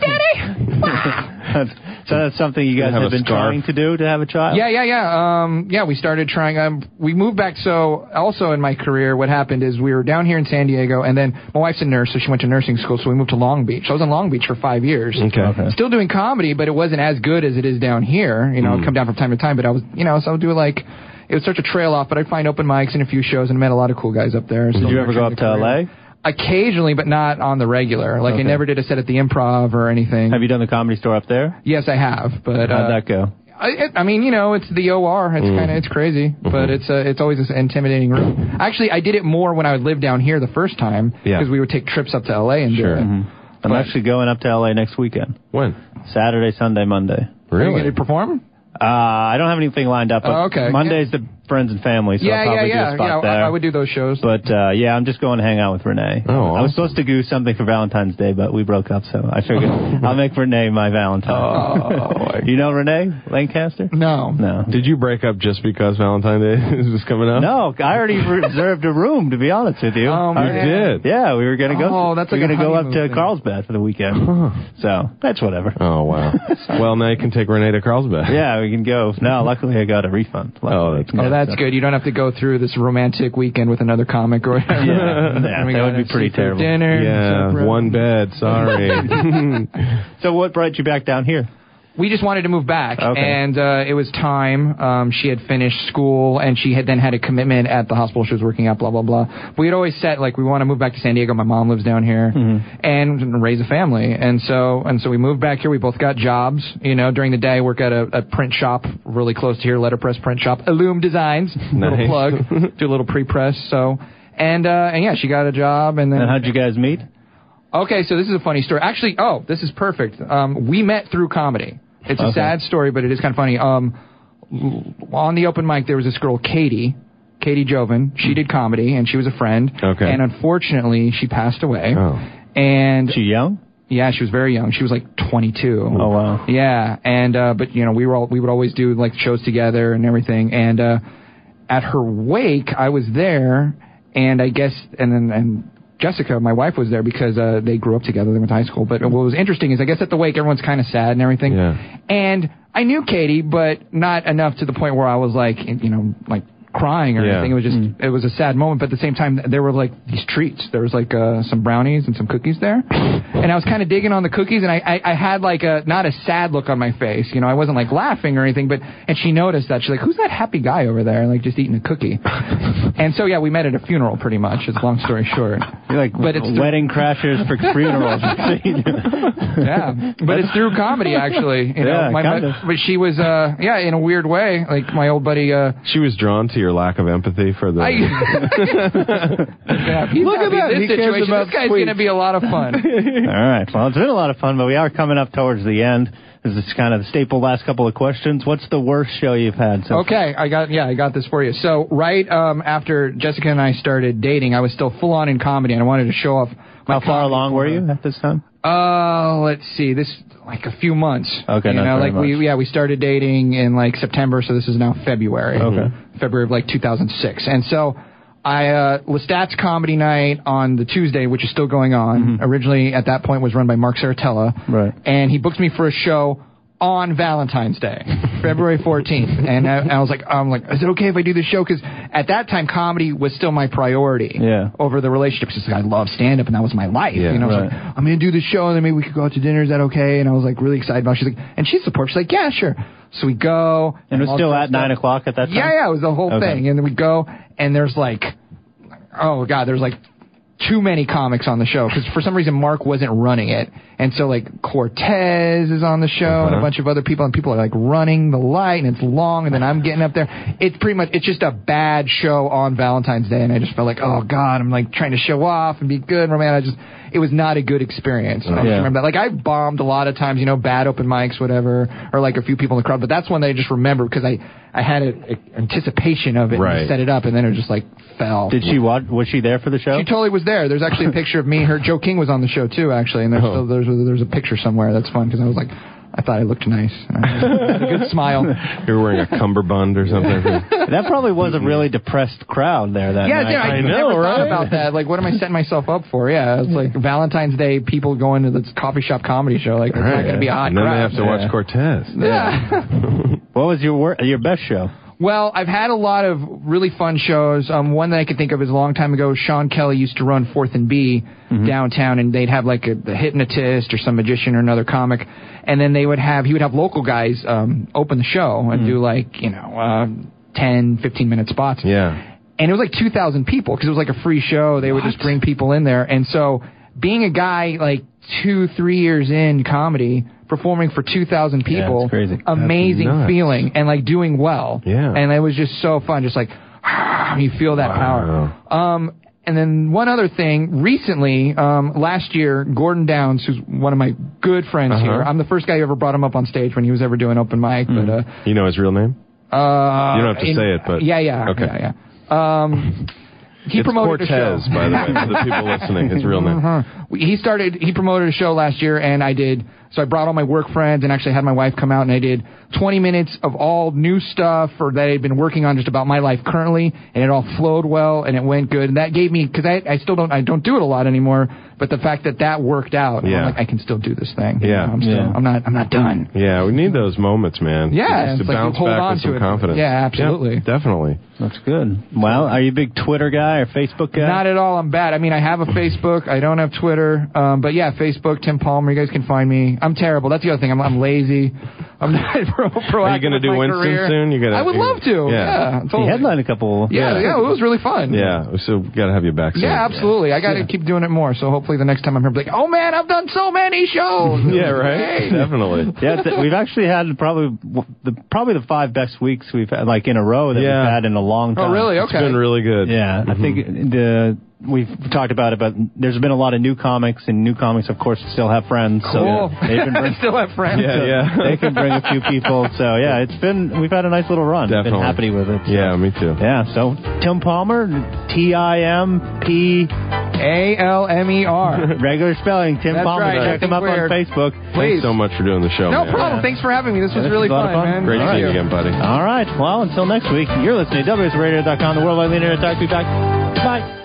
Daddy? So that's something you guys Have have a been scarf. trying to do to have a child? Yeah, yeah, yeah. Um, yeah, we started trying. Um, we moved back. So also in my career, what happened is we were down here in San Diego, and then my wife's a nurse, so she went to nursing school. So we moved to Long Beach. I was in Long Beach for five years. Okay. Okay. Still doing comedy, but it wasn't as good as it is down here. You know, I'd come down from time to time, but I was, you know, so I would do like. It would start to trail off, but I'd find open mics and a few shows, and I met a lot of cool guys up there. Did you ever go up to L A? Occasionally, but not on the regular. Like, Okay. I never did a set at the Improv or anything. Have you done the Comedy Store up there? Yes, I have, but... How'd uh, that go? I, it, I mean, you know, it's the O R. It's Mm. kind of it's crazy, Mm-hmm. but it's uh, it's always this intimidating room. Actually, I did it more when I would live down here the first time because Yeah. we would take trips up to L A and Sure. do it. I'm But- actually going up to L A next weekend. When? Saturday, Sunday, Monday. Are you Really? going to perform? Uh, I don't have anything lined up. But Oh, okay. Monday's the friends and family, so yeah, I'll yeah, probably yeah. do a spot yeah, there. I, I would do those shows. But uh, yeah, I'm just going to hang out with Renee. Oh, I was awesome. supposed to do something for Valentine's Day, but we broke up, so I figured I'll make Renee my Valentine. Oh. You know Renee Lancaster? no. No. Did you break up just because Valentine's Day is just coming up? No, I already reserved a room, to be honest with you. Oh, You man. did. Yeah, we were going to go. Oh, that's we're like a gonna go up honeymoon to thing. Carlsbad for the weekend. So that's whatever. Oh, wow. Well, now you can take Renee to Carlsbad. Yeah, we can go. No, luckily I got a refund. Luckily. Oh, that's Oh, that's good. You don't have to go through this romantic weekend with another comic or whatever. Yeah, And yeah, we that got would be a pretty seafood terrible. Dinner. Yeah, separate. one bed. Sorry. So what brought you back down here? We just wanted to move back, Okay. and uh, it was time. Um, she had finished school, and she had then had a commitment at the hospital she was working at, blah, blah, blah. We had always said, like, we want to move back to San Diego. My mom lives down here, and raise a family. And so and so we moved back here. We both got jobs. You know, during the day, I work at a, a print shop really close to here, letterpress print shop, Illume Designs. Little Nice. plug. Do a little pre-press. So, and, uh, and, yeah, she got a job, and then... And how'd you guys meet? Okay, so this is a funny story. Actually, oh, this is perfect. Um, we met through comedy. It's a Okay. sad story, but it is kind of funny. Um, on the open mic, there was this girl, Katie, Katie Joven. She did comedy, and she was a friend. Okay. And unfortunately, she passed away. Oh. And She young? yeah, she was very young. She was like twenty-two. Oh wow. Yeah, and uh, but you know, we were all, we would always do like shows together and everything. And uh, at her wake, I was there, and I guess, and then and Jessica, my wife, was there because uh, they grew up together. They went to high school. But what was interesting is, I guess at the wake, everyone's kind of sad and everything. Yeah. And I knew Katie, but not enough to the point where I was like, you know, like crying or Yeah. anything. It was just, it was a sad moment. But at the same time, there were like these treats. There was like uh, some brownies and some cookies there. And I was kind of digging on the cookies, and I, I, I had like a, not a sad look on my face. You know, I wasn't like laughing or anything, but, and she noticed that. She's like, who's that happy guy over there? Like just eating a cookie. And so, yeah, we met at a funeral pretty much. It's long story short. You're like But it's through- wedding crashers for funerals. Yeah, but it's through comedy actually. You know, Yeah, my, kind my- of. but she was, uh, yeah, in a weird way. Like my old buddy. Uh, She was drawn to your lack of empathy for the... I, yeah, he's Look at happy in that. This He cares situation. about This guy's sweets. going to be a lot of fun. All right. Well, it's been a lot of fun, but we are coming up towards the end. This is kind of the staple last couple of questions. What's the worst show you've had so Okay, I got yeah, I got this for you. So right um, after Jessica and I started dating, I was still full on in comedy, and I wanted to show off. My How far comedy along for were her. you at this time? Uh, let's see. This like a few months. Okay, you not know, very like we much. yeah we started dating in like September, so this is now February. Okay. February of like two thousand six, and so I uh, Lestat's comedy night on the Tuesday, which is still going on. Originally, at that point, was run by Mark Saratella, Right. and he booked me for a show on Valentine's Day, February fourteenth. And I, I was like, I'm like, is it okay if I do this show? Because at that time, comedy was still my priority yeah. over the relationships. Because I love stand-up, and that was my life. Yeah, you know, right. I was like, I'm going to do this show, and then maybe we could go out to dinner. Is that okay? And I was like really excited about it. She's like, and she supports. She's like, yeah, sure. So we go. And it was still at nine o'clock at that time? Yeah, yeah, it was the whole okay. thing. And then we go, and there's like, oh, God, there's like too many comics on the show because for some reason Mark wasn't running it, and so like Cortez is on the show uh-huh. and a bunch of other people, and people are like running the light, and it's long, and then I'm getting up there. It's pretty much it's just a bad show on Valentine's Day, and I just felt like, oh God, I'm like trying to show off and be good, and man, I just it was not a good experience. And I just yeah. remember that. Like I bombed a lot of times, you know, bad open mics, whatever, or like a few people in the crowd, but that's one that I just remember because I I had an anticipation of it right. and set it up, and then it just like fell. Did she watch? Was she there for the show? She totally was there. There's actually a picture of me. Her Joe King was on the show too, actually, and there's oh. still, there's there's a picture somewhere. That's fun because I was like, I thought I looked nice. And I had a good smile. You were wearing a cummerbund or something. That probably was a really depressed crowd there that yeah, night. Yeah, I, I know, never right? thought about that. Like, what am I setting myself up for? Yeah, it's like Valentine's Day, people going to this coffee shop comedy show. Like, it's right. not going to be a hot And then crowd. they have to watch yeah. Cortez. Yeah. What was your wor- your best show? Well, I've had a lot of really fun shows. Um, one that I can think of is a long time ago. Sean Kelly used to run Fourth and B mm-hmm. downtown, and they'd have like a, a hypnotist or some magician or another comic, and then they would have he would have local guys um, open the show and mm-hmm. do like you know uh, ten, fifteen minute spots. Yeah. And it was like two thousand people because it was like a free show. They what? would just bring people in there, and so being a guy like two, three years in comedy. Performing for two thousand people, yeah, crazy. Amazing feeling, and like doing well. Yeah. And it was just so fun, just like, you feel that wow. power. Um, and then one other thing, recently, um, last year, Gordon Downs, who's one of my good friends uh-huh. here, I'm the first guy who ever brought him up on stage when he was ever doing open mic. Mm. But uh, You know his real name? Uh, you don't have to in, say it, but... Yeah, yeah. Okay. Yeah, yeah. Um... He it's promoted Cortez, a show. by the way, for the people listening. His real name. Uh-huh. He started. He promoted a show last year, and I did. So I brought all my work friends, and actually had my wife come out, and I did twenty minutes of all new stuff, or that I'd been working on just about my life currently, and it all flowed well, and it went good, and that gave me because I, I still don't I don't do it a lot anymore, but the fact that that worked out, yeah. I'm like I can still do this thing. Yeah, know, I'm still, yeah. I'm not I'm not done. Yeah, we need those moments, man. Yeah, to it's like bounce hold back on with to some it. confidence. Yeah, absolutely, yeah, definitely. That's good. Well, are you a big Twitter guy or Facebook guy? Not at all. I'm bad. I mean, I have a Facebook. I don't have Twitter. Um, but yeah, Facebook, Tim Palmer. You guys can find me. I'm terrible. That's the other thing. I'm, I'm lazy. I'm not pro- proactive. Are you going to do my Winston career. soon? You gotta, I would you love to. Yeah, yeah totally. He headlined a couple. Yeah, yeah, yeah, it was really fun. Yeah, so got to have you back soon. Yeah, absolutely. I got to yeah. keep doing it more. So hopefully the next time I'm here, I'll be like, oh man, I've done so many shows. Yeah, right. Hey. Definitely. Yeah, th- we've actually had probably the probably the five best weeks we've had, like in a row that yeah. we've had in a long time. Oh, really? Okay. It's been really good. Yeah, mm-hmm. I think the. We've talked about it, but there's been a lot of new comics, and new comics, of course, still have friends. Cool. So they can bring, still have friends. Yeah, so yeah. They can bring a few people. So yeah, it's been we've had a nice little run. Definitely. Been happy with it. So. Yeah, me too. Yeah. So Tim Palmer, T I M P A L M E R. Regular spelling. Tim That's Palmer. right. Check him up weird. on Facebook. Thanks Please. so much for doing the show. No man. problem. Yeah. Thanks for having me. This was Yeah, this really was a lot fun, of fun. man. Great to see you again, buddy. All right. Well, until next week. You're listening to W S Radio dot com, the worldwide leader at Talk. Be back. Bye.